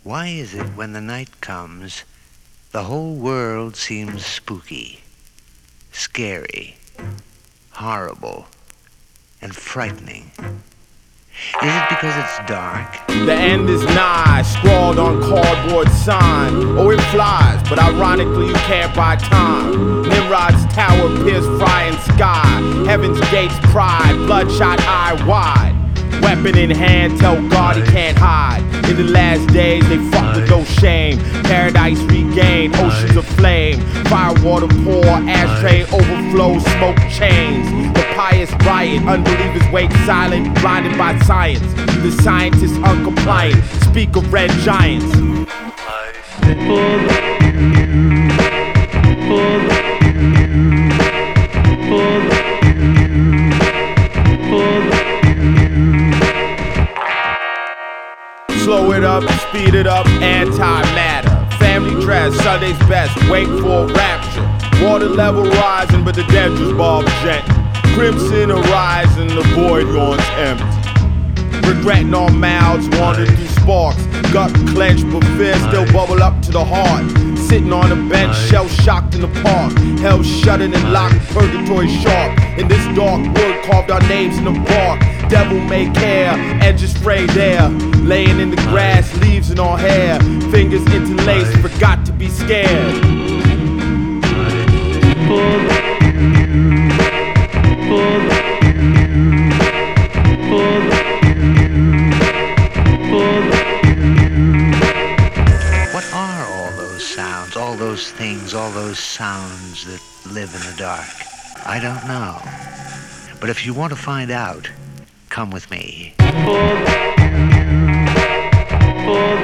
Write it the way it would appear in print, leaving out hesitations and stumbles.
Why is it when the night comes, the whole world seems spooky, scary, horrible, and frightening? Is it because it's dark? The end is nigh, scrawled on cardboard sign. Oh, it flies, but ironically you can't buy time. Nimrod's tower pierce frying sky. Heaven's gates pride, bloodshot eye wide. Weapon in hand, tell God he can't hide. In the last days, they fuck with no shame. Paradise regained, oceans of flame. Fire, water pour, ashtray overflow, smoke chains. The pious riot, unbelievers wait silent, blinded by science. The scientists uncompliant, speak of red giants. Slow it up, speed it up, antimatter. Family dress, Sunday's best, wait for rapture. Water level rising, but the dead just bob gent. Crimson horizon, the void yawns empty. Regretting our mouths, wander through sparks. Gut clenched, but fear still bubble up to the heart. Sitting on a bench, shell-shocked in the park. Hell shuttered and locked, purgatory sharp. In this dark wood, carved our names in the bark. Devil may care, edges frayed there. Laying in the grass, leaves in our hair. Fingers interlaced, forgot to be scared. What are all those sounds, all those things, all those sounds that live in the dark? I don't know. But if you want to find out, come with me.